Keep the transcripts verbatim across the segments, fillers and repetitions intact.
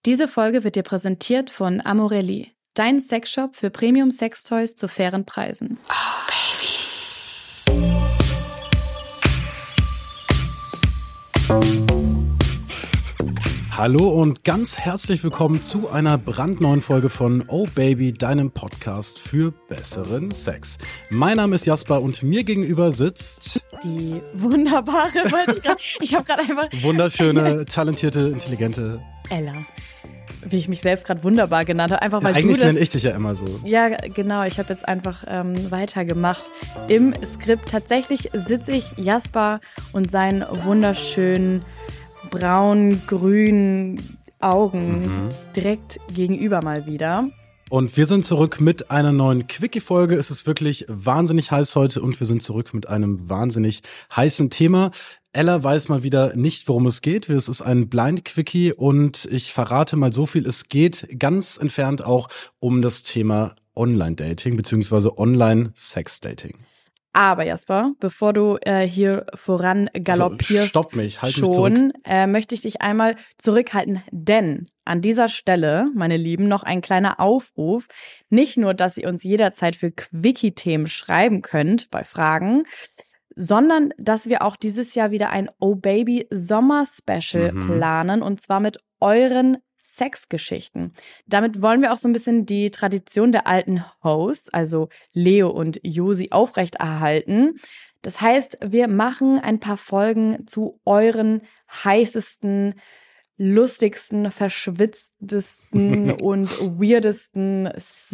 Diese Folge wird dir präsentiert von Amorelli, dein Sexshop für Premium-Sextoys zu fairen Preisen. Oh, Baby. Hallo und ganz herzlich willkommen zu einer brandneuen Folge von Oh Baby, deinem Podcast für besseren Sex. Mein Name ist Jasper und mir gegenüber sitzt die wunderbare, wollte ich gerade, ich habe gerade einfach... wunderschöne, talentierte, intelligente Ella. Wie ich mich selbst gerade wunderbar genannt habe, einfach weil ja, eigentlich du das... nenne ich dich ja immer so. Ja, genau, ich habe jetzt einfach ähm, weitergemacht im Skript. Tatsächlich sitze ich Jasper und seinen wunderschönen braun-grünen Augen mhm. direkt gegenüber mal wieder. Und wir sind zurück mit einer neuen Quickie-Folge. Es ist wirklich wahnsinnig heiß heute und wir sind zurück mit einem wahnsinnig heißen Thema. Ella weiß mal wieder nicht, worum es geht. Es ist ein Blind-Quickie und ich verrate mal so viel. Es geht ganz entfernt auch um das Thema Online-Dating beziehungsweise Online-Sex-Dating. Aber Jasper, bevor du äh, hier voran galoppierst, also, stopp mich, halt mich schon, zurück. Äh, möchte ich dich einmal zurückhalten, denn an dieser Stelle, meine Lieben, noch ein kleiner Aufruf. Nicht nur, dass ihr uns jederzeit für Quickie-Themen schreiben könnt bei Fragen, sondern dass wir auch dieses Jahr wieder ein Oh Baby Sommer-Special mhm. planen und zwar mit euren Sexgeschichten. Damit wollen wir auch so ein bisschen die Tradition der alten Hosts, also Leo und Josi, aufrechterhalten. Das heißt, wir machen ein paar Folgen zu euren heißesten, lustigsten, verschwitztesten und weirdesten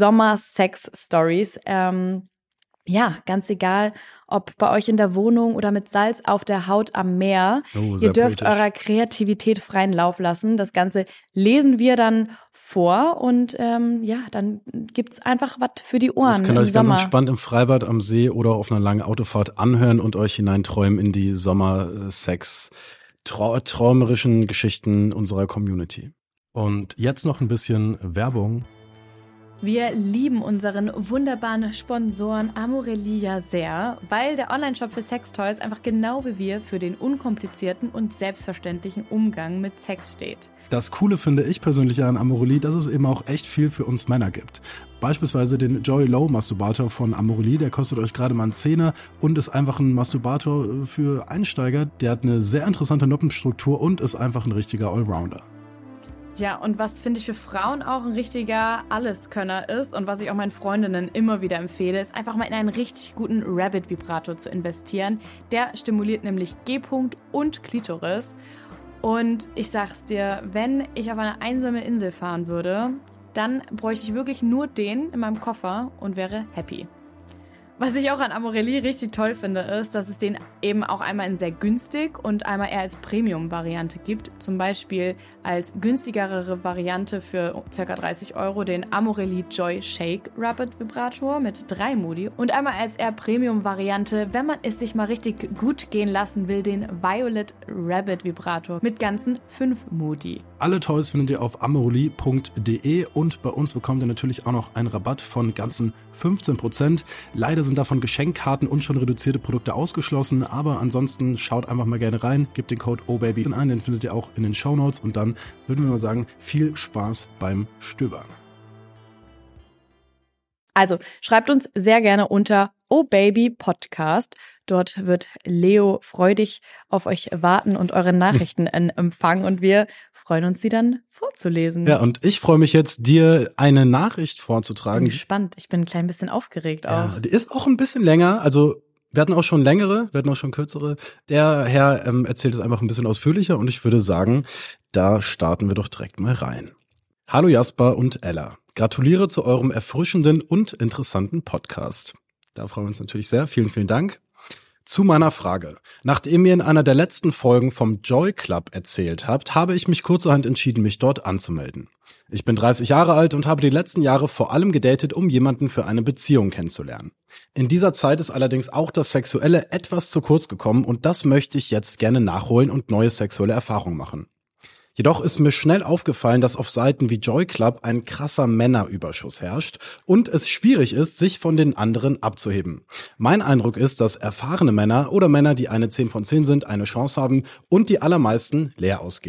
Sommer-Sex-Stories. Ähm, Ja, ganz egal, ob bei euch in der Wohnung oder mit Salz auf der Haut am Meer. Oh, Ihr dürft poetisch. eurer Kreativität freien Lauf lassen. Das Ganze lesen wir dann vor und ähm, ja, dann gibt's einfach was für die Ohren. Das könnt ihr im euch ganz Sommer. entspannt im Freibad, am See oder auf einer langen Autofahrt anhören und euch hineinträumen in die Sommer-Sex, trau- träumerischen Geschichten unserer Community. Und jetzt noch ein bisschen Werbung. Wir lieben unseren wunderbaren Sponsoren Amorelli ja sehr, weil der Onlineshop für Sextoys einfach genau wie wir für den unkomplizierten und selbstverständlichen Umgang mit Sex steht. Das Coole finde ich persönlich an Amorelli, dass es eben auch echt viel für uns Männer gibt. Beispielsweise den Joy Low Masturbator von Amorelli, der kostet euch gerade mal einen Zehner und ist einfach ein Masturbator für Einsteiger. Der hat eine sehr interessante Noppenstruktur und ist einfach ein richtiger Allrounder. Ja, und was finde ich für Frauen auch ein richtiger Alleskönner ist und was ich auch meinen Freundinnen immer wieder empfehle, ist einfach mal in einen richtig guten Rabbit-Vibrator zu investieren. Der stimuliert nämlich G-Punkt und Klitoris. Und ich sag's dir, wenn ich auf eine einsame Insel fahren würde, dann bräuchte ich wirklich nur den in meinem Koffer und wäre happy. Was ich auch an Amorelli richtig toll finde, ist, dass es den eben auch einmal in sehr günstig und einmal eher als Premium-Variante gibt. Zum Beispiel als günstigere Variante für ca. dreißig Euro den Amorelli Joy Shake Rapid Vibrator mit drei Modi. Und einmal als eher Premium-Variante, wenn man es sich mal richtig gut gehen lassen will, den Violet Rabbit Vibrator mit ganzen fünf Modi. Alle Toys findet ihr auf amorelli punkt de und bei uns bekommt ihr natürlich auch noch einen Rabatt von ganzen fünfzehn Prozent. Leider sind davon Geschenkkarten und schon reduzierte Produkte ausgeschlossen, aber ansonsten schaut einfach mal gerne rein, gebt den Code Oh Baby ein, den findet ihr auch in den Shownotes und dann würden wir mal sagen, viel Spaß beim Stöbern. Also schreibt uns sehr gerne unter Oh Baby Podcast. Dort wird Leo freudig auf euch warten und eure Nachrichten empfangen und wir freuen uns, sie dann vorzulesen. Ja, und ich freue mich jetzt, dir eine Nachricht vorzutragen. Ich bin gespannt. Ich bin ein klein bisschen aufgeregt auch. Ja, die ist auch ein bisschen länger, also wir hatten auch schon längere, wir hatten auch schon kürzere. Der Herr ähm, erzählt es einfach ein bisschen ausführlicher und ich würde sagen, da starten wir doch direkt mal rein. Hallo Jasper und Ella. Gratuliere zu eurem erfrischenden und interessanten Podcast. Da freuen wir uns natürlich sehr. Vielen, vielen Dank. Zu meiner Frage. Nachdem ihr in einer der letzten Folgen vom Joy Club erzählt habt, habe ich mich kurzerhand entschieden, mich dort anzumelden. Ich bin dreißig Jahre alt und habe die letzten Jahre vor allem gedatet, um jemanden für eine Beziehung kennenzulernen. In dieser Zeit ist allerdings auch das Sexuelle etwas zu kurz gekommen und das möchte ich jetzt gerne nachholen und neue sexuelle Erfahrungen machen. Jedoch ist mir schnell aufgefallen, dass auf Seiten wie Joy Club ein krasser Männerüberschuss herrscht und es schwierig ist, sich von den anderen abzuheben. Mein Eindruck ist, dass erfahrene Männer oder Männer, die eine zehn von zehn sind, eine Chance haben und die allermeisten leer ausgehen.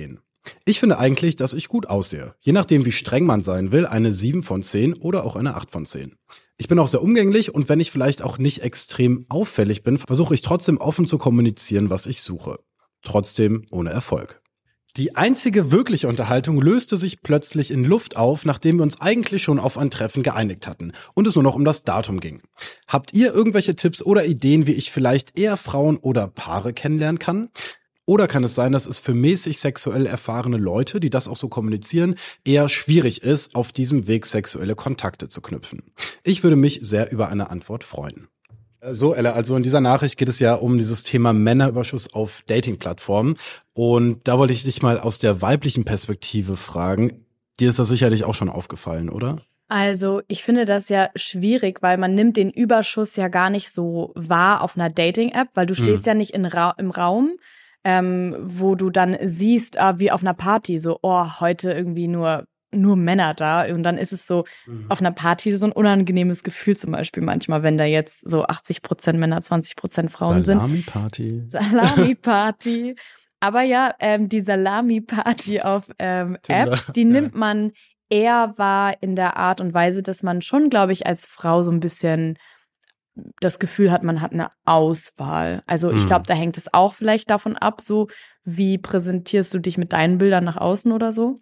Ich finde eigentlich, dass ich gut aussehe. Je nachdem, wie streng man sein will, eine sieben von zehn oder auch eine acht von zehn. Ich bin auch sehr umgänglich und wenn ich vielleicht auch nicht extrem auffällig bin, versuche ich trotzdem offen zu kommunizieren, was ich suche. Trotzdem ohne Erfolg. Die einzige wirkliche Unterhaltung löste sich plötzlich in Luft auf, nachdem wir uns eigentlich schon auf ein Treffen geeinigt hatten und es nur noch um das Datum ging. Habt ihr irgendwelche Tipps oder Ideen, wie ich vielleicht eher Frauen oder Paare kennenlernen kann? Oder kann es sein, dass es für mäßig sexuell erfahrene Leute, die das auch so kommunizieren, eher schwierig ist, auf diesem Weg sexuelle Kontakte zu knüpfen? Ich würde mich sehr über eine Antwort freuen. So, Ella, also in dieser Nachricht geht es ja um dieses Thema Männerüberschuss auf Dating-Plattformen. Und da wollte ich dich mal aus der weiblichen Perspektive fragen. Dir ist das sicherlich auch schon aufgefallen, oder? Also ich finde das ja schwierig, weil man nimmt den Überschuss ja gar nicht so wahr auf einer Dating-App, weil du stehst hm. ja nicht in Ra- im Raum, ähm, wo du dann siehst, ah, wie auf einer Party, so, oh, heute irgendwie nur nur Männer da. Und dann ist es so mhm. auf einer Party so ein unangenehmes Gefühl zum Beispiel manchmal, wenn da jetzt so achtzig Prozent Männer, zwanzig Prozent Frauen Salami-Party. sind. Salami-Party. Aber ja, ähm, die Salami-Party auf ähm, Apps, die ja. nimmt man eher wahr in der Art und Weise, dass man schon, glaube ich, als Frau so ein bisschen das Gefühl hat, man hat eine Auswahl. Also ich glaube, da hängt es auch vielleicht davon ab, so wie präsentierst du dich mit deinen Bildern nach außen oder so.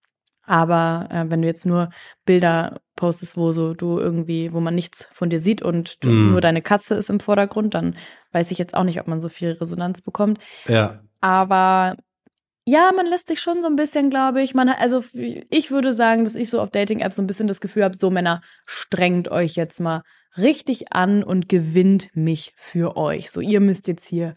Aber äh, wenn du jetzt nur Bilder postest, wo so du irgendwie, wo man nichts von dir sieht und du, mm. nur deine Katze ist im Vordergrund, dann weiß ich jetzt auch nicht, ob man so viel Resonanz bekommt. Ja. Aber ja, man lässt sich schon so ein bisschen, glaube ich, man hat, also ich würde sagen, dass ich so auf Dating-Apps so ein bisschen das Gefühl habe, so Männer, strengt euch jetzt mal richtig an und gewinnt mich für euch. So, ihr müsst jetzt hier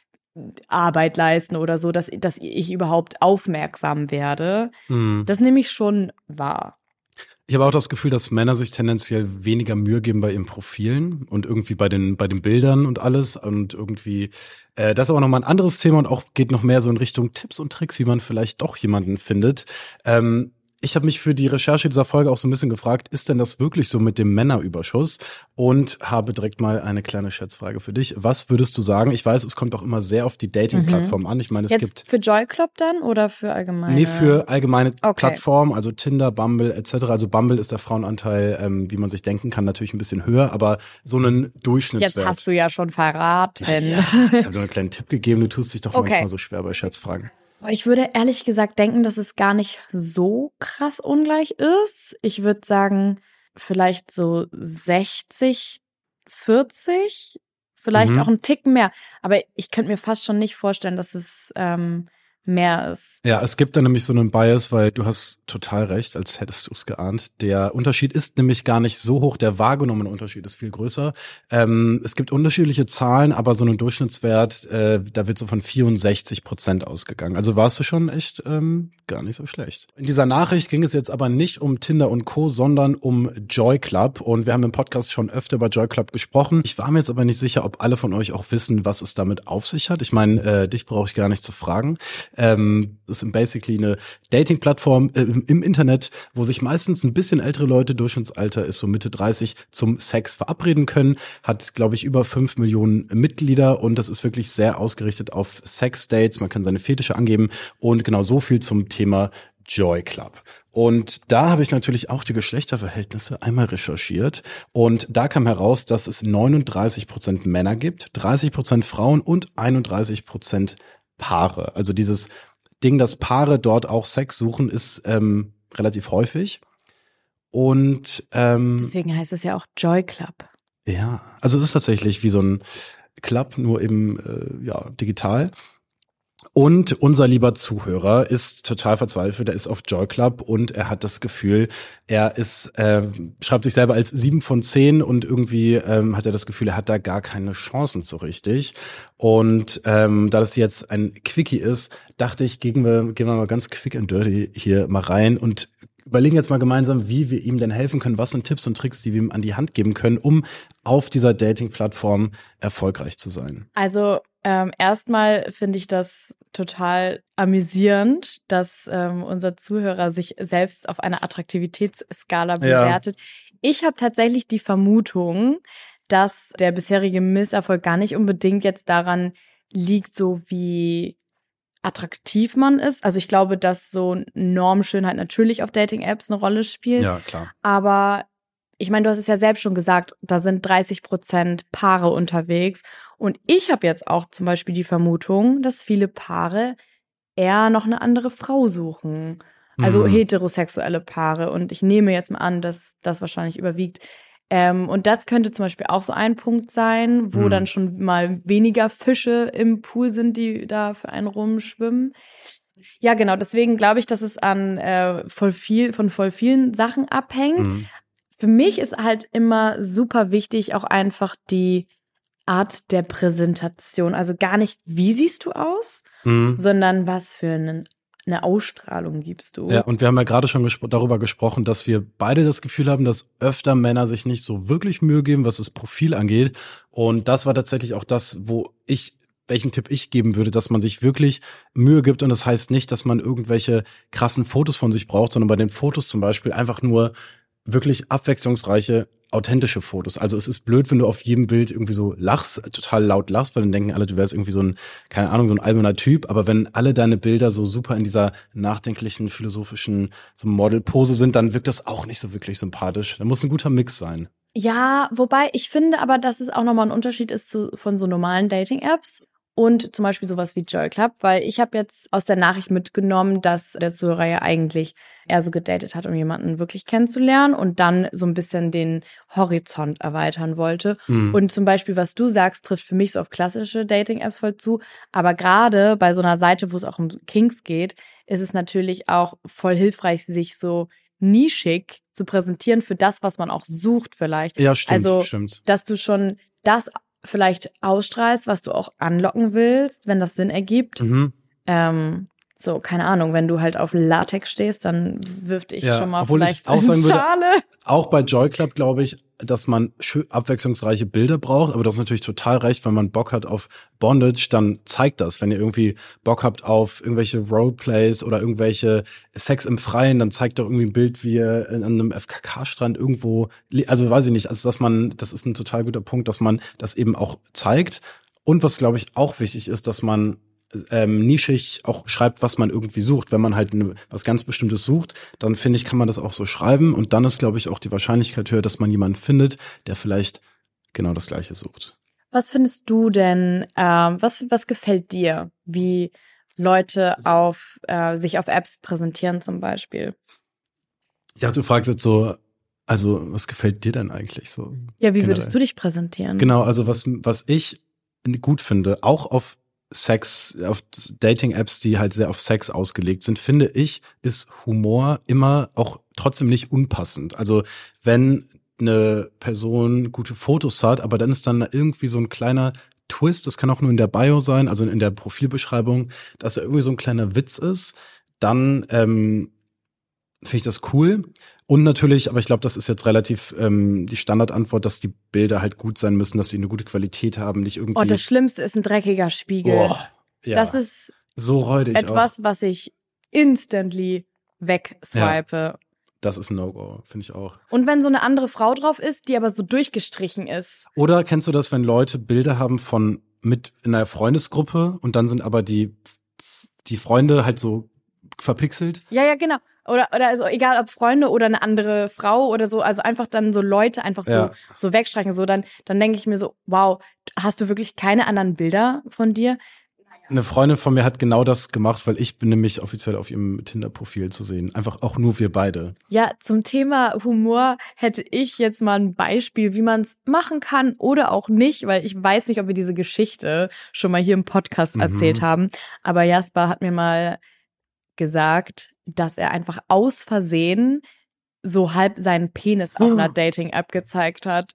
Arbeit leisten oder so, dass, dass ich überhaupt aufmerksam werde. Hm. Das nehme ich schon wahr. Ich habe auch das Gefühl, dass Männer sich tendenziell weniger Mühe geben bei ihren Profilen und irgendwie bei den bei den Bildern und alles und irgendwie äh, das ist aber nochmal ein anderes Thema und auch geht noch mehr so in Richtung Tipps und Tricks, wie man vielleicht doch jemanden findet. Ähm, Ich habe mich für die Recherche dieser Folge auch so ein bisschen gefragt, ist denn das wirklich so mit dem Männerüberschuss? Und habe direkt mal eine kleine Schätzfrage für dich. Was würdest du sagen? Ich weiß, es kommt auch immer sehr auf die Dating-Plattform mhm. an. Ich meine, es Jetzt gibt für Joy Club dann oder für allgemeine? Nee, für allgemeine okay. Plattformen, also Tinder, Bumble et cetera. Also Bumble ist der Frauenanteil, ähm, wie man sich denken kann, natürlich ein bisschen höher, aber so einen Durchschnittswert. Jetzt hast du ja schon verraten. Ja, ich habe so einen kleinen Tipp gegeben. Du tust dich doch okay. manchmal so schwer bei Schätzfragen. Ich würde ehrlich gesagt denken, dass es gar nicht so krass ungleich ist. Ich würde sagen, vielleicht so sechzig, vierzig, vielleicht mhm. auch ein Tick mehr. Aber ich könnte mir fast schon nicht vorstellen, dass es ähm, mehr ist. Ja, es gibt da nämlich so einen Bias, weil du hast total recht, als hättest du es geahnt. Der Unterschied ist nämlich gar nicht so hoch, der wahrgenommene Unterschied ist viel größer. Ähm, es gibt unterschiedliche Zahlen, aber so einen Durchschnittswert, äh, da wird so von vierundsechzig Prozent ausgegangen. Also warst du schon echt ähm, gar nicht so schlecht. In dieser Nachricht ging es jetzt aber nicht um Tinder und Co., sondern um Joy Club. Und wir haben im Podcast schon öfter über Joy Club gesprochen. Ich war mir jetzt aber nicht sicher, ob alle von euch auch wissen, was es damit auf sich hat. Ich meine, äh, dich brauche ich gar nicht zu fragen. Ähm, das ist basically eine Dating-Plattform äh, im Internet, wo sich meistens ein bisschen ältere Leute, Durchschnittsalter ist so Mitte dreißig, zum Sex verabreden können. Hat, glaube ich, über fünf Millionen Mitglieder und das ist wirklich sehr ausgerichtet auf Sex-Dates. Man kann seine Fetische angeben und genau so viel zum Thema Joy Club. Und da habe ich natürlich auch die Geschlechterverhältnisse einmal recherchiert und da kam heraus, dass es neununddreißig Prozent Männer gibt, dreißig Prozent Frauen und einunddreißig Prozent Paare. Also dieses Ding, dass Paare dort auch Sex suchen, ist ähm, relativ häufig. Und ähm, deswegen heißt es ja auch Joy Club. Ja, also es ist tatsächlich wie so ein Club, nur eben äh, ja digital. Und unser lieber Zuhörer ist total verzweifelt, er ist auf Joy Club und er hat das Gefühl, er ist, äh, schreibt sich selber als sieben von zehn und irgendwie ähm, hat er das Gefühl, er hat da gar keine Chancen so richtig. Und ähm, da das jetzt ein Quickie ist, dachte ich, gehen wir, gehen wir mal ganz quick and dirty hier mal rein und überlegen jetzt mal gemeinsam, wie wir ihm denn helfen können, was sind Tipps und Tricks, die wir ihm an die Hand geben können, um auf dieser Dating-Plattform erfolgreich zu sein. Also ähm, erstmal finde ich das total amüsierend, dass ähm, unser Zuhörer sich selbst auf einer Attraktivitätsskala bewertet. Ja. Ich habe tatsächlich die Vermutung, dass der bisherige Misserfolg gar nicht unbedingt jetzt daran liegt, so wie attraktiv man ist. Also ich glaube, dass so Normschönheit natürlich auf Dating-Apps eine Rolle spielt. Ja, klar. Aber ich meine, du hast es ja selbst schon gesagt, da sind dreißig Prozent Paare unterwegs. Und ich habe jetzt auch zum Beispiel die Vermutung, dass viele Paare eher noch eine andere Frau suchen. Also Mhm. heterosexuelle Paare. Und ich nehme jetzt mal an, dass das wahrscheinlich überwiegt. Ähm, und das könnte zum Beispiel auch so ein Punkt sein, wo Mhm. dann schon mal weniger Fische im Pool sind, die da für einen rumschwimmen. Ja, genau. Deswegen glaube ich, dass es an äh, voll viel von voll vielen Sachen abhängt. Mhm. Für mich ist halt immer super wichtig auch einfach die Art der Präsentation. Also gar nicht, wie siehst du aus, Mhm. sondern was für einen, eine Ausstrahlung gibst du. Ja, und wir haben ja gerade schon gespro- darüber gesprochen, dass wir beide das Gefühl haben, dass öfter Männer sich nicht so wirklich Mühe geben, was das Profil angeht. Und das war tatsächlich auch das, wo ich, welchen Tipp ich geben würde, dass man sich wirklich Mühe gibt. Und das heißt nicht, dass man irgendwelche krassen Fotos von sich braucht, sondern bei den Fotos zum Beispiel einfach nur wirklich abwechslungsreiche, authentische Fotos. Also es ist blöd, wenn du auf jedem Bild irgendwie so lachst, total laut lachst, weil dann denken alle, du wärst irgendwie so ein, keine Ahnung, so ein alberner Typ. Aber wenn alle deine Bilder so super in dieser nachdenklichen, philosophischen so Modelpose sind, dann wirkt das auch nicht so wirklich sympathisch. Da muss ein guter Mix sein. Ja, wobei ich finde aber, dass es auch nochmal ein Unterschied ist zu, von so normalen Dating-Apps und zum Beispiel sowas wie Joy Club, weil ich habe jetzt aus der Nachricht mitgenommen, dass der Zuhörer ja eigentlich eher so gedatet hat, um jemanden wirklich kennenzulernen und dann so ein bisschen den Horizont erweitern wollte. Mhm. Und zum Beispiel, was du sagst, trifft für mich so auf klassische Dating-Apps voll zu. Aber gerade bei so einer Seite, wo es auch um Kinks geht, ist es natürlich auch voll hilfreich, sich so nischig zu präsentieren für das, was man auch sucht vielleicht. Ja, stimmt, also, stimmt. dass du schon das vielleicht ausstrahlst, was du auch anlocken willst, wenn das Sinn ergibt. Mhm. Ähm, so, keine Ahnung, wenn du halt auf Latex stehst, dann wirft ich Ja, schon mal obwohl ich vielleicht auch sagen würde, Schale. Auch bei Joy Club glaube ich, dass man schön abwechslungsreiche Bilder braucht, aber das ist natürlich total recht, wenn man Bock hat auf Bondage, dann zeigt das. Wenn ihr irgendwie Bock habt auf irgendwelche Roleplays oder irgendwelche Sex im Freien, dann zeigt doch irgendwie ein Bild, wie ihr an einem F K K-Strand irgendwo, also weiß ich nicht, also dass man, das ist ein total guter Punkt, dass man das eben auch zeigt. Und was glaube ich auch wichtig ist, dass man ähm, nischig auch schreibt, was man irgendwie sucht. Wenn man halt ne, was ganz Bestimmtes sucht, dann finde ich, kann man das auch so schreiben und dann ist, glaube ich, auch die Wahrscheinlichkeit höher, dass man jemanden findet, der vielleicht genau das Gleiche sucht. Was findest du denn, ähm, was, was gefällt dir, wie Leute auf äh, sich auf Apps präsentieren zum Beispiel? Ich dachte, du fragst jetzt so, also was gefällt dir denn eigentlich so? Ja, wie generell? würdest du dich präsentieren? Genau, also was, was ich gut finde, auch auf Sex, auf Dating-Apps, die halt sehr auf Sex ausgelegt sind, finde ich, ist Humor immer auch trotzdem nicht unpassend. Also wenn eine Person gute Fotos hat, aber dann ist dann irgendwie so ein kleiner Twist, das kann auch nur in der Bio sein, also in der Profilbeschreibung, dass da irgendwie so ein kleiner Witz ist, dann ähm, finde ich das cool. Und natürlich, aber ich glaube, das ist jetzt relativ ähm, die Standardantwort, dass die Bilder halt gut sein müssen, dass sie eine gute Qualität haben, nicht irgendwie. Oh, das Schlimmste ist ein dreckiger Spiegel. Oh, ja. Das ist so räudig etwas, auch. was ich instantly wegswipe. Ja, das ist ein No-Go, finde ich auch. Und wenn so eine andere Frau drauf ist, die aber so durchgestrichen ist. Oder kennst du das, wenn Leute Bilder haben von mit in einer Freundesgruppe und dann sind aber die die Freunde halt so verpixelt? Ja, ja, genau. Oder, oder also egal ob Freunde oder eine andere Frau oder so, also einfach dann so Leute einfach so, Ja. so wegstreichen. So, dann, dann denke ich mir so, wow, hast du wirklich keine anderen Bilder von dir? Eine Freundin von mir hat genau das gemacht, weil ich bin nämlich offiziell auf ihrem Tinder-Profil zu sehen. Einfach auch nur wir beide. Ja, zum Thema Humor hätte ich jetzt mal ein Beispiel, wie man es machen kann oder auch nicht, weil ich weiß nicht, ob wir diese Geschichte schon mal hier im Podcast Mhm. erzählt haben. Aber Jasper hat mir mal gesagt, dass er einfach aus Versehen so halb seinen Penis auf einer Dating-App gezeigt hat.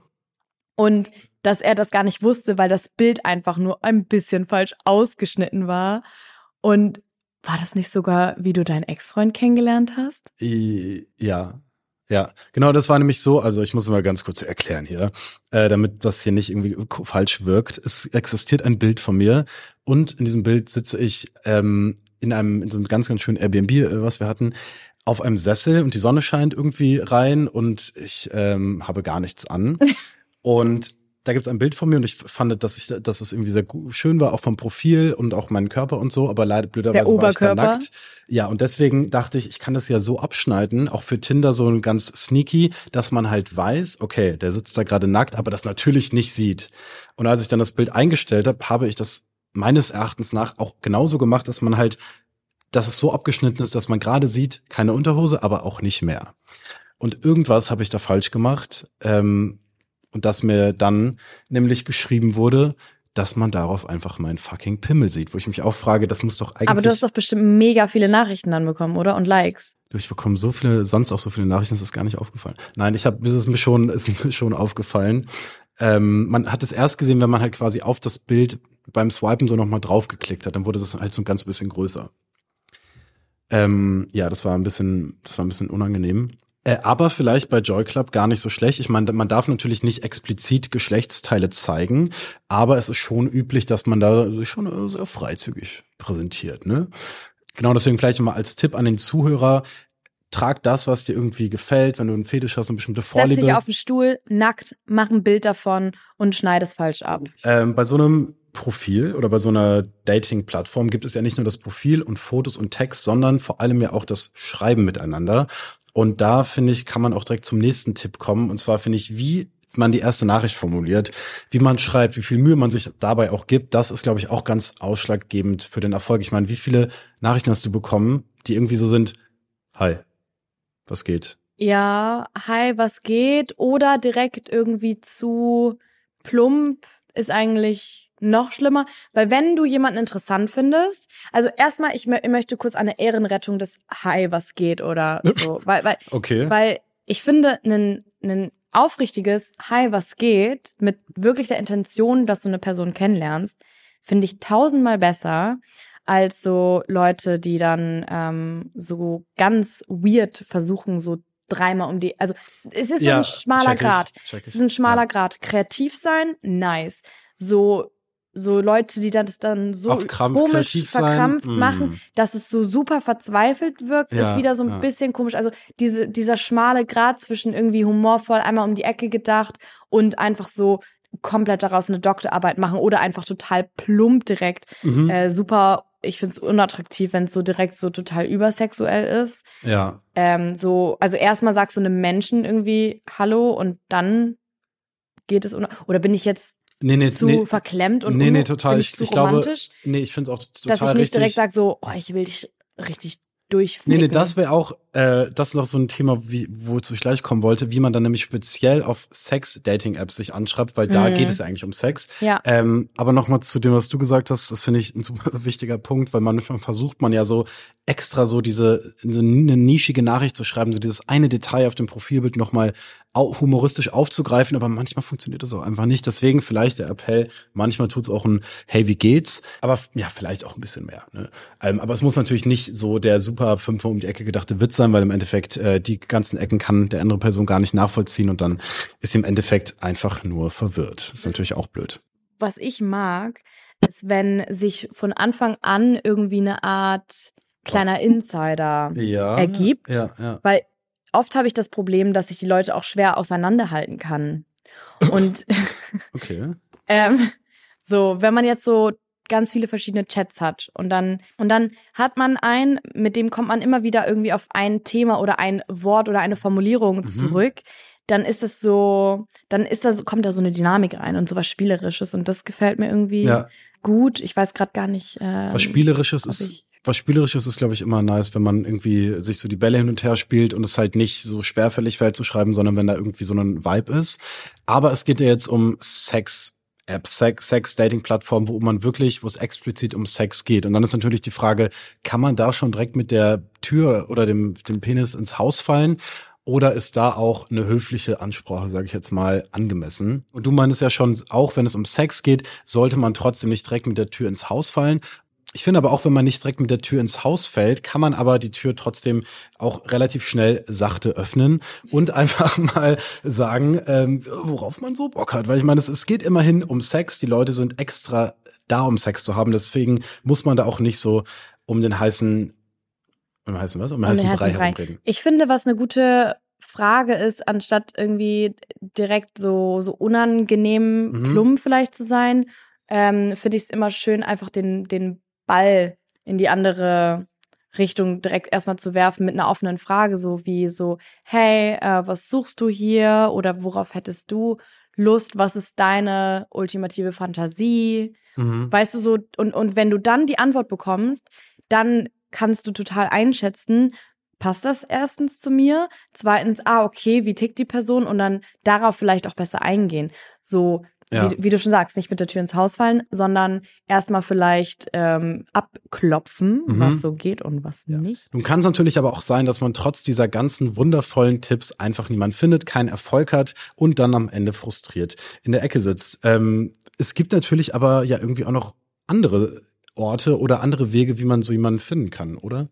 Und dass er das gar nicht wusste, weil das Bild einfach nur ein bisschen falsch ausgeschnitten war. Und war das nicht sogar, wie du deinen Ex-Freund kennengelernt hast? I- Ja, ja, genau, das war nämlich so, also ich muss mal ganz kurz erklären hier, äh, damit das hier nicht irgendwie falsch wirkt. Es existiert ein Bild von mir und in diesem Bild sitze ich ähm, in einem, in so einem ganz, ganz schönen Airbnb, äh, was wir hatten, auf einem Sessel und die Sonne scheint irgendwie rein und ich ähm, habe gar nichts an. Und da gibt's ein Bild von mir und ich fand, dass ich, dass es irgendwie sehr gut, schön war, auch vom Profil und auch mein Körper und so, aber leider blöderweise war ich da nackt. Ja, und deswegen dachte ich, ich kann das ja so abschneiden, auch für Tinder so ein ganz sneaky, dass man halt weiß, okay, der sitzt da gerade nackt, aber das natürlich nicht sieht. Und als ich dann das Bild eingestellt habe, habe ich das meines Erachtens nach auch genauso gemacht, dass man halt, dass es so abgeschnitten ist, dass man gerade sieht, keine Unterhose, aber auch nicht mehr. Und irgendwas habe ich da falsch gemacht, ähm, und dass mir dann nämlich geschrieben wurde, dass man darauf einfach meinen fucking Pimmel sieht, wo ich mich auch frage, das muss doch eigentlich... Aber du hast doch bestimmt mega viele Nachrichten dann bekommen, oder? Und Likes. Ich bekomme so viele, sonst auch so viele Nachrichten, das ist gar nicht aufgefallen. Nein, ich habe, es ist mir schon, es ist mir schon aufgefallen. Ähm, man hat es erst gesehen, wenn man halt quasi auf das Bild beim Swipen so nochmal draufgeklickt hat, dann wurde das halt so ein ganz bisschen größer. Ähm, ja, das war ein bisschen, das war ein bisschen unangenehm. Äh, aber vielleicht bei Joy Club gar nicht so schlecht. Ich meine, man darf natürlich nicht explizit Geschlechtsteile zeigen, aber es ist schon üblich, dass man da sich schon sehr freizügig präsentiert, ne? Genau, deswegen vielleicht mal als Tipp an den Zuhörer, trag das, was dir irgendwie gefällt, wenn du einen Fetisch hast, eine bestimmte Vorliebe. Setz dich auf den Stuhl, nackt, mach ein Bild davon und schneid es falsch ab. Ähm, bei so einem Profil oder bei so einer Dating-Plattform gibt es ja nicht nur das Profil und Fotos und Text, sondern vor allem ja auch das Schreiben miteinander. Und da, finde ich, kann man auch direkt zum nächsten Tipp kommen. Und zwar finde ich, wie man die erste Nachricht formuliert, wie man schreibt, wie viel Mühe man sich dabei auch gibt. Das ist, glaube ich, auch ganz ausschlaggebend für den Erfolg. Ich meine, wie viele Nachrichten hast du bekommen, die irgendwie so sind, hi, was geht? Ja, hi, was geht? Oder direkt irgendwie zu plump ist eigentlich noch schlimmer, weil wenn du jemanden interessant findest, also erstmal, ich, ich möchte kurz eine Ehrenrettung des Hi, was geht oder so, weil, weil, okay. weil ich finde, ein, ein aufrichtiges Hi, was geht, mit wirklich der Intention, dass du eine Person kennenlernst, finde ich tausendmal besser als so Leute, die dann ähm, so ganz weird versuchen, so dreimal um die, also es ist ja, ein schmaler check Grad. Ich, check ich. Es ist ein schmaler ja. Grad. Kreativ sein, nice. So so Leute, die das dann so komisch verkrampft sein. machen, mm. dass es so super verzweifelt wirkt, ja, ist wieder so ein ja. bisschen komisch. Also diese dieser schmale Grat zwischen irgendwie humorvoll einmal um die Ecke gedacht und einfach so komplett daraus eine Doktorarbeit machen oder einfach total plump direkt. Mhm. Äh, super, ich find's unattraktiv, wenn es so direkt so total übersexuell ist. Ja. Ähm, so, also erstmal sagst du einem Menschen irgendwie Hallo und dann geht es, un- oder bin ich jetzt Nee, nee, zu nee, verklemmt und nee, nee, un- total. ich zu ich romantisch. Glaube, nee, ich finde es auch total dass ich nicht richtig. direkt sage so, oh, ich will dich richtig durchficken. Nee, nee, das wäre auch, äh, das ist noch so ein Thema, wie, wozu ich gleich kommen wollte, wie man dann nämlich speziell auf Sex-Dating-Apps sich anschreibt, weil da mm. geht es ja eigentlich um Sex. Ja. Ähm, aber nochmal zu dem, was du gesagt hast, das finde ich ein super wichtiger Punkt, weil manchmal versucht man ja so extra so diese, so eine nischige Nachricht zu schreiben, so dieses eine Detail auf dem Profilbild nochmal humoristisch aufzugreifen, aber manchmal funktioniert das auch einfach nicht. Deswegen vielleicht der Appell, manchmal tut's auch ein Hey, wie geht's? Aber ja, vielleicht auch ein bisschen mehr. Ne? Ähm, aber es muss natürlich nicht so der super fünfmal um die Ecke gedachte Witz sein, weil im Endeffekt äh, die ganzen Ecken kann der andere Person gar nicht nachvollziehen und dann ist sie im Endeffekt einfach nur verwirrt. Das ist natürlich auch blöd. Was ich mag, ist, wenn sich von Anfang an irgendwie eine Art kleiner Insider ja, ergibt, ja, ja. weil oft habe ich das Problem, dass ich die Leute auch schwer auseinanderhalten kann. Und okay. ähm, so, wenn man jetzt so ganz viele verschiedene Chats hat und dann und dann hat man einen, mit dem kommt man immer wieder irgendwie auf ein Thema oder ein Wort oder eine Formulierung mhm. zurück, dann ist es so, dann ist da so, kommt da so eine Dynamik rein und sowas Spielerisches und das gefällt mir irgendwie ja. gut. Ich weiß gerade gar nicht. Ähm, Was Spielerisches ist. Was Spielerisches ist, glaube ich, immer nice, wenn man irgendwie sich so die Bälle hin und her spielt und es halt nicht so schwerfällig fällt zu schreiben, sondern wenn da irgendwie so ein Vibe ist. Aber es geht ja jetzt um Sex-Apps, Sex, Sex-Dating-Plattformen, wo man wirklich, wo es explizit um Sex geht. Und dann ist natürlich die Frage, kann man da schon direkt mit der Tür oder dem, dem Penis ins Haus fallen? Oder ist da auch eine höfliche Ansprache, sage ich jetzt mal, angemessen? Und du meinst ja schon, auch wenn es um Sex geht, sollte man trotzdem nicht direkt mit der Tür ins Haus fallen. Ich finde aber auch, wenn man nicht direkt mit der Tür ins Haus fällt, kann man aber die Tür trotzdem auch relativ schnell sachte öffnen und einfach mal sagen, ähm, worauf man so Bock hat. Weil ich meine, es, es geht immerhin um Sex. Die Leute sind extra da, um Sex zu haben. Deswegen muss man da auch nicht so um den heißen, um den heißen was? Um den heißen Brei herumreden. Ich finde, was eine gute Frage ist, anstatt irgendwie direkt so, so unangenehm Mhm. plump vielleicht zu sein, ähm, finde ich es immer schön, einfach den, den Ball in die andere Richtung direkt erstmal zu werfen mit einer offenen Frage, so wie so, hey, äh, was suchst du hier oder worauf hättest du Lust, was ist deine ultimative Fantasie? Mhm. Weißt du so, und, und wenn du dann die Antwort bekommst, dann kannst du total einschätzen, passt das erstens zu mir? Zweitens, ah, okay, wie tickt die Person? Und dann darauf vielleicht auch besser eingehen. So, Ja. wie, wie du schon sagst, nicht mit der Tür ins Haus fallen, sondern erstmal vielleicht ähm, abklopfen, Mhm. was so geht und was Ja. nicht. Nun kann es natürlich aber auch sein, dass man trotz dieser ganzen wundervollen Tipps einfach niemanden findet, keinen Erfolg hat und dann am Ende frustriert in der Ecke sitzt. Ähm, es gibt natürlich aber ja irgendwie auch noch andere Orte oder andere Wege, wie man so jemanden finden kann, oder?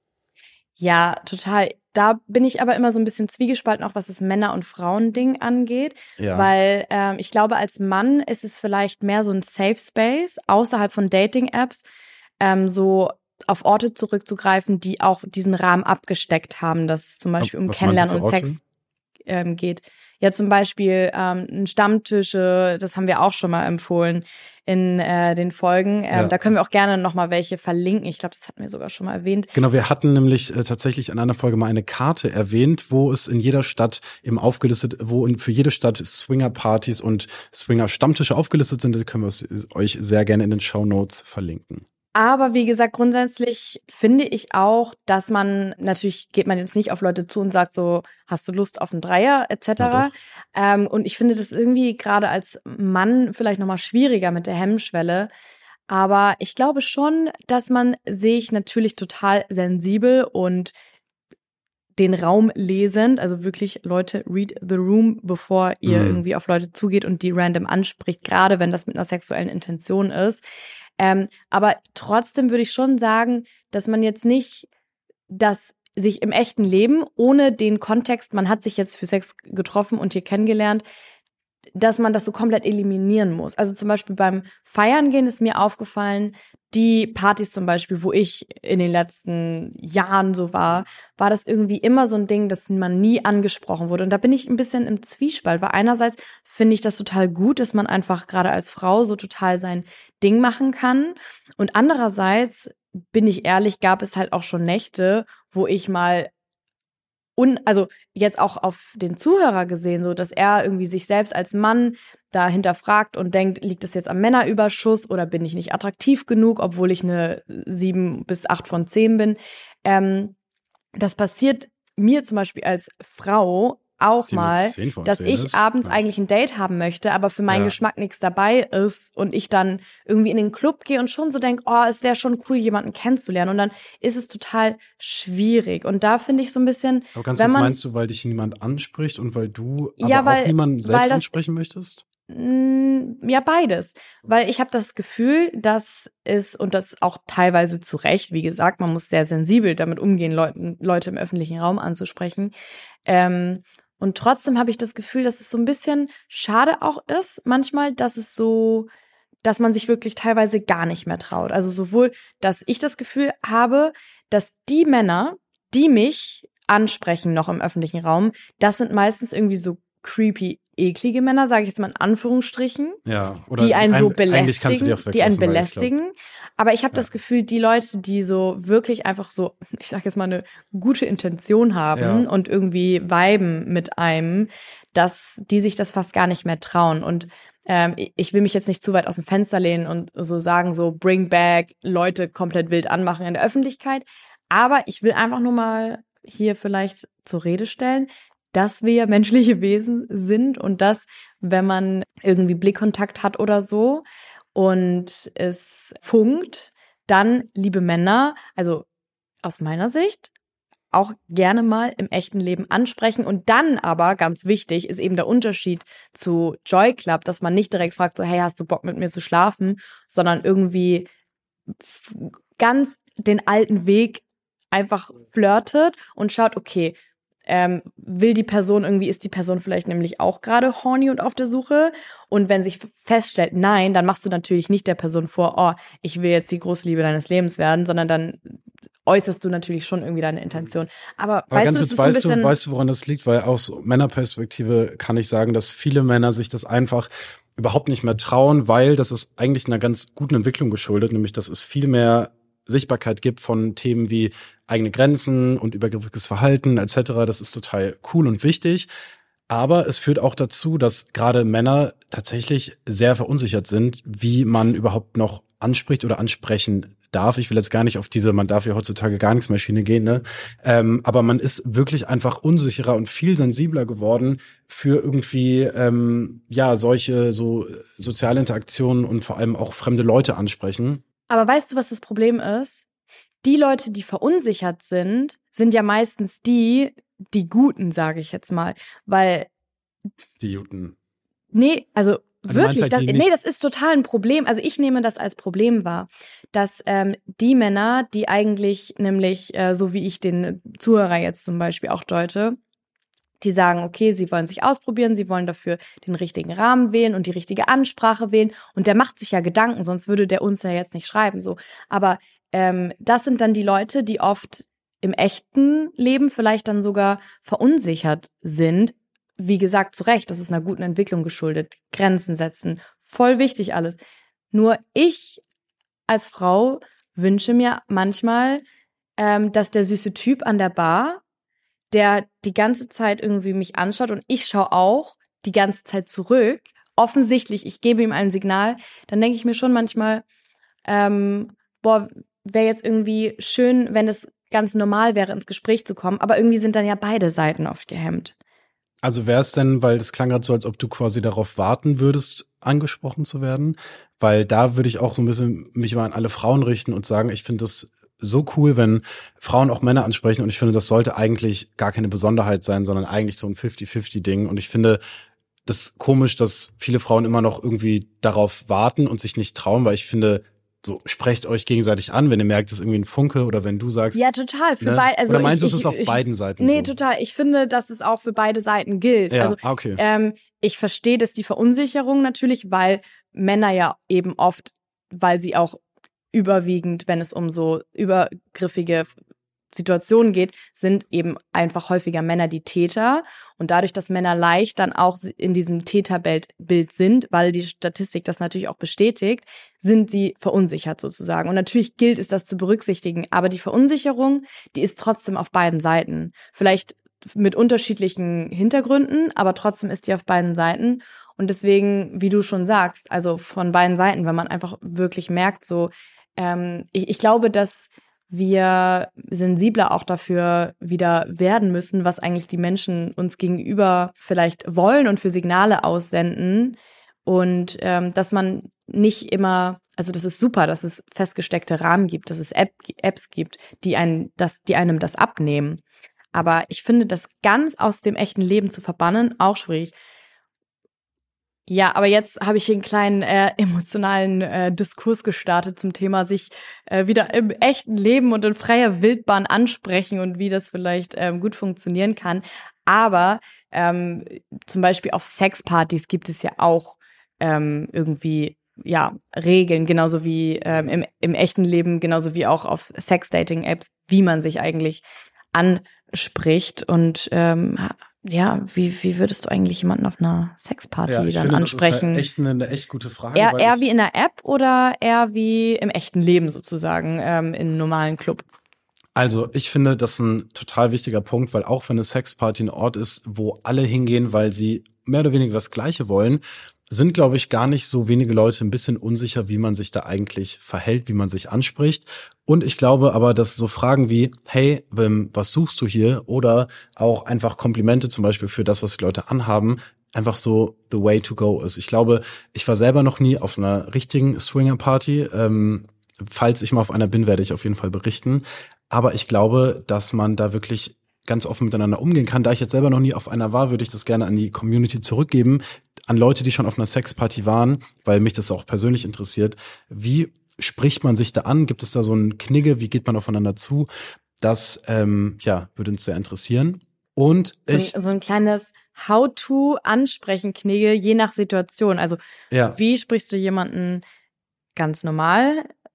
Ja, total. Da bin ich aber immer so ein bisschen zwiegespalten, auch was das Männer- und Frauen-Ding angeht. Ja. Weil ähm, ich glaube, als Mann ist es vielleicht mehr so ein Safe Space außerhalb von Dating-Apps, ähm, so auf Orte zurückzugreifen, die auch diesen Rahmen abgesteckt haben, dass es zum Beispiel um Was meinst du Kennenlernen für und Orte? Sex ähm, geht. Ja, zum Beispiel ähm, Stammtische, das haben wir auch schon mal empfohlen in äh, den Folgen. Ähm, Ja. Da können wir auch gerne noch mal welche verlinken. Ich glaube, das hatten wir sogar schon mal erwähnt. Genau, wir hatten nämlich äh, tatsächlich in einer Folge mal eine Karte erwähnt, wo es in jeder Stadt im aufgelistet, wo in, für jede Stadt Swinger-Partys und Swinger-Stammtische aufgelistet sind. Das können wir es euch sehr gerne in den Shownotes verlinken. Aber wie gesagt, grundsätzlich finde ich auch, dass man, natürlich geht man jetzt nicht auf Leute zu und sagt so, hast du Lust auf einen Dreier et Ja, cetera. doch. Ähm, und ich finde das irgendwie gerade als Mann vielleicht nochmal schwieriger mit der Hemmschwelle. Aber ich glaube schon, dass man sich natürlich total sensibel und den Raum lesend, also wirklich Leute, read the room, bevor ihr Mhm. irgendwie auf Leute zugeht und die random anspricht, gerade wenn das mit einer sexuellen Intention ist. Ähm, aber trotzdem würde ich schon sagen, dass man jetzt nicht das sich im echten Leben, ohne den Kontext, man hat sich jetzt für Sex getroffen und hier kennengelernt, dass man das so komplett eliminieren muss. Also zum Beispiel beim Feiern gehen ist mir aufgefallen, die Partys zum Beispiel, wo ich in den letzten Jahren so war, war das irgendwie immer so ein Ding, dass man nie angesprochen wurde. Und da bin ich ein bisschen im Zwiespalt, weil einerseits finde ich das total gut, dass man einfach gerade als Frau so total sein Ding machen kann. Und andererseits, bin ich ehrlich, gab es halt auch schon Nächte, wo ich mal und also jetzt auch auf den Zuhörer gesehen, so dass er irgendwie sich selbst als Mann da hinterfragt und denkt, liegt es jetzt am Männerüberschuss oder bin ich nicht attraktiv genug, obwohl ich eine sieben bis acht von zehn bin. Ähm, das passiert mir zum Beispiel als Frau auch Die eine mal, zehn von dass zehn ich ist. abends Ja. eigentlich ein Date haben möchte, aber für meinen Ja. Geschmack nichts dabei ist und ich dann irgendwie in den Club gehe und schon so denke, oh, es wäre schon cool, jemanden kennenzulernen. Und dann ist es total schwierig. Und da finde ich so ein bisschen, Aber ganz wenn kurz, man meinst du, weil dich niemand anspricht und weil du Ja, aber auch weil- niemanden weil selbst das- ansprechen möchtest? Mm, Ja, beides. Weil ich habe das Gefühl, dass es, und das auch teilweise zu Recht, wie gesagt, man muss sehr sensibel damit umgehen, Leuten, Leute im öffentlichen Raum anzusprechen. Ähm, und trotzdem habe ich das Gefühl, dass es so ein bisschen schade auch ist, manchmal, dass es so, dass man sich wirklich teilweise gar nicht mehr traut. Also sowohl, dass ich das Gefühl habe, dass die Männer, die mich ansprechen noch im öffentlichen Raum, das sind meistens irgendwie so creepy, eklige Männer, sage ich jetzt mal in Anführungsstrichen, Ja. Oder die einen so ein- eigentlich kannst du die belästigen, auch die einen weglassen, weil ich glaub- belästigen. Aber ich habe Ja. das Gefühl, die Leute, die so wirklich einfach so, ich sage jetzt mal, eine gute Intention haben Ja. und irgendwie viben mit einem, dass die sich das fast gar nicht mehr trauen. Und ähm, ich will mich jetzt nicht zu weit aus dem Fenster lehnen und so sagen, so bring back, Leute komplett wild anmachen in der Öffentlichkeit. Aber ich will einfach nur mal hier vielleicht zur Rede stellen, dass wir menschliche Wesen sind und dass, wenn man irgendwie Blickkontakt hat oder so und es funkt, dann, liebe Männer, also aus meiner Sicht, auch gerne mal im echten Leben ansprechen. Und dann aber, ganz wichtig, ist eben der Unterschied zu Joy Club, dass man nicht direkt fragt, so, hey, hast du Bock mit mir zu schlafen, sondern irgendwie f- ganz den alten Weg einfach flirtet und schaut, okay, ähm, will die Person irgendwie, ist die Person vielleicht nämlich auch gerade horny und auf der Suche? Und wenn sich feststellt, nein, dann machst du natürlich nicht der Person vor, oh, ich will jetzt die große Liebe deines Lebens werden, sondern dann äußerst du natürlich schon irgendwie deine Intention. Aber, Aber weißt ganz du, kurz, es ist ein weißt bisschen... du, weißt du, woran das liegt? Weil aus Männerperspektive kann ich sagen, dass viele Männer sich das einfach überhaupt nicht mehr trauen, weil das ist eigentlich einer ganz guten Entwicklung geschuldet, nämlich dass es viel mehr Sichtbarkeit gibt von Themen wie eigene Grenzen und übergriffiges Verhalten et cetera. Das ist total cool und wichtig. Aber es führt auch dazu, dass gerade Männer tatsächlich sehr verunsichert sind, wie man überhaupt noch anspricht oder ansprechen darf. Ich will jetzt gar nicht auf diese, man darf ja heutzutage gar nichts mehr Schiene gehen, ne? Ähm, aber man ist wirklich einfach unsicherer und viel sensibler geworden für irgendwie, ähm, ja, solche so soziale Interaktionen und vor allem auch fremde Leute ansprechen. Aber weißt du, was das Problem ist? Die Leute, die verunsichert sind, sind ja meistens die, die Guten, sage ich jetzt mal. Weil, Die Juden. nee, also Du meinst wirklich, halt das, die nee, nicht- das ist total ein Problem. Also ich nehme das als Problem wahr, dass ähm, die Männer, die eigentlich nämlich, äh, so wie ich den Zuhörer jetzt zum Beispiel auch deute, die sagen, okay, sie wollen sich ausprobieren, sie wollen dafür den richtigen Rahmen wählen und die richtige Ansprache wählen. Und der macht sich ja Gedanken, sonst würde der uns ja jetzt nicht schreiben. So, aber ähm, das sind dann die Leute, die oft im echten Leben vielleicht dann sogar verunsichert sind. Wie gesagt, zu Recht, das ist einer guten Entwicklung geschuldet. Grenzen setzen, voll wichtig alles. Nur ich als Frau wünsche mir manchmal, ähm, dass der süße Typ an der Bar, der die ganze Zeit irgendwie mich anschaut und ich schaue auch die ganze Zeit zurück, offensichtlich, ich gebe ihm ein Signal, dann denke ich mir schon manchmal, ähm, boah, wäre jetzt irgendwie schön, wenn es ganz normal wäre, ins Gespräch zu kommen, aber irgendwie sind dann ja beide Seiten oft gehemmt. Also wäre es denn, weil das klang gerade so, als ob du quasi darauf warten würdest, angesprochen zu werden, weil da würde ich auch so ein bisschen mich mal an alle Frauen richten und sagen, ich finde das so cool, wenn Frauen auch Männer ansprechen und ich finde, das sollte eigentlich gar keine Besonderheit sein, sondern eigentlich so ein fifty-fifty-Ding und ich finde das komisch, dass viele Frauen immer noch irgendwie darauf warten und sich nicht trauen, weil ich finde, so sprecht euch gegenseitig an, wenn ihr merkt, es ist irgendwie ein Funke oder wenn du sagst. Ja, total. Für ne? beide. Also oder meinst ich, du, es ist ich, auf ich, beiden Seiten Nee, so? total. Ich finde, dass es auch für beide Seiten gilt. Ja, also ah, okay. ähm, ich verstehe das die Verunsicherung natürlich, weil Männer ja eben oft, weil sie auch überwiegend, wenn es um so übergriffige Situationen geht, sind eben einfach häufiger Männer die Täter. Und dadurch, dass Männer leicht dann auch in diesem Täterbild sind, weil die Statistik das natürlich auch bestätigt, sind sie verunsichert sozusagen. Und natürlich gilt es, das zu berücksichtigen. Aber die Verunsicherung, die ist trotzdem auf beiden Seiten. Vielleicht mit unterschiedlichen Hintergründen, aber trotzdem ist die auf beiden Seiten. Und deswegen, wie du schon sagst, also von beiden Seiten, wenn man einfach wirklich merkt, so, ähm, ich, ich glaube, dass wir sensibler auch dafür wieder werden müssen, was eigentlich die Menschen uns gegenüber vielleicht wollen und für Signale aussenden. Und ähm, dass man nicht immer, also das ist super, dass es festgesteckte Rahmen gibt, dass es App, Apps gibt, die einen, das, die einem das abnehmen. Aber ich finde, das ganz aus dem echten Leben zu verbannen, auch schwierig. Ja, aber jetzt habe ich hier einen kleinen äh, emotionalen äh, Diskurs gestartet zum Thema sich äh, wieder im echten Leben und in freier Wildbahn ansprechen und wie das vielleicht ähm, gut funktionieren kann. Aber ähm, zum Beispiel auf Sexpartys gibt es ja auch ähm, irgendwie ja Regeln, genauso wie ähm, im, im echten Leben, genauso wie auch auf Sex-Dating-Apps, wie man sich eigentlich anspricht und ähm, ja, wie, wie würdest du eigentlich jemanden auf einer Sexparty ja, ich dann finde, ansprechen? Das ist echt eine, eine echt gute Frage. Eher, weil eher ich, wie in einer App oder eher wie im echten Leben sozusagen, ähm, in einem normalen Club? Also ich finde, das ist ein total wichtiger Punkt, weil auch wenn eine Sexparty ein Ort ist, wo alle hingehen, weil sie mehr oder weniger das Gleiche wollen, sind, glaube ich, gar nicht so wenige Leute ein bisschen unsicher, wie man sich da eigentlich verhält, wie man sich anspricht. Und ich glaube aber, dass so Fragen wie, hey, was suchst du hier? Oder auch einfach Komplimente zum Beispiel für das, was die Leute anhaben, einfach so the way to go ist. Ich glaube, ich war selber noch nie auf einer richtigen Swinger-Party. Ähm, falls ich mal auf einer bin, werde ich auf jeden Fall berichten. Aber ich glaube, dass man da wirklich ganz offen miteinander umgehen kann. Da ich jetzt selber noch nie auf einer war, würde ich das gerne an die Community zurückgeben, an Leute, die schon auf einer Sexparty waren, weil mich das auch persönlich interessiert. Wie spricht man sich da an? Gibt es da so einen Knigge? Wie geht man aufeinander zu? Das ähm, ja, würde uns sehr interessieren. Und so, ich, so ein kleines How-to-Ansprechen-Knigge, je nach Situation. Also ja. wie sprichst du jemanden ganz normal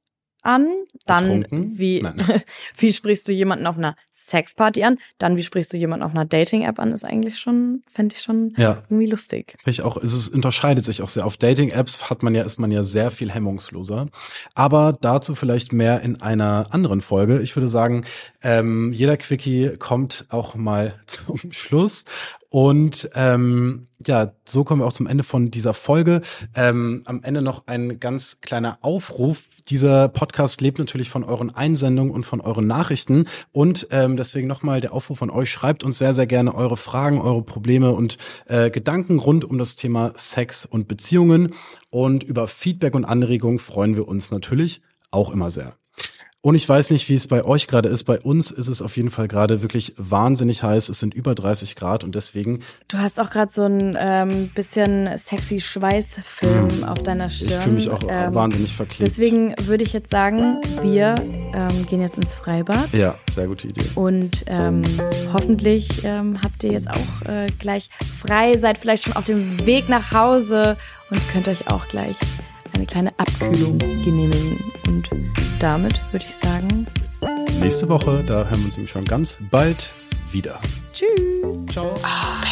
an? Dann Betrunken? wie Nein. wie sprichst du jemanden auf einer Sexparty an? Dann wie sprichst du jemanden auf einer Dating-App an? Ist eigentlich schon, fände ich schon Ja. irgendwie lustig. Finde ich auch, es ist, unterscheidet sich auch sehr. Auf Dating-Apps hat man ja, ist man ja sehr viel hemmungsloser. Aber dazu vielleicht mehr in einer anderen Folge. Ich würde sagen, ähm, jeder Quickie kommt auch mal zum Schluss. Und ähm, ja, so kommen wir auch zum Ende von dieser Folge. Ähm, am Ende noch ein ganz kleiner Aufruf. Dieser Podcast lebt natürlich von euren Einsendungen und von euren Nachrichten. Und ähm, deswegen nochmal der Aufruf von euch. Schreibt uns sehr, sehr gerne eure Fragen, eure Probleme und äh, Gedanken rund um das Thema Sex und Beziehungen. Und über Feedback und Anregungen freuen wir uns natürlich auch immer sehr. Und ich weiß nicht, wie es bei euch gerade ist. Bei uns ist es auf jeden Fall gerade wirklich wahnsinnig heiß. Es sind über dreißig Grad und deswegen... Du hast auch gerade so ein ähm, bisschen sexy Schweißfilm auf deiner Stirn. Ich fühle mich auch ähm, wahnsinnig verklebt. Deswegen würde ich jetzt sagen, wir ähm, gehen jetzt ins Freibad. Ja, sehr gute Idee. Und ähm, hoffentlich ähm, habt ihr jetzt auch äh, gleich frei, seid vielleicht schon auf dem Weg nach Hause und könnt euch auch gleich eine kleine Abkühlung genehmigen. Und damit würde ich sagen, Nächste Woche, da hören wir uns nämlich schon ganz bald wieder. tschüss. Ciao.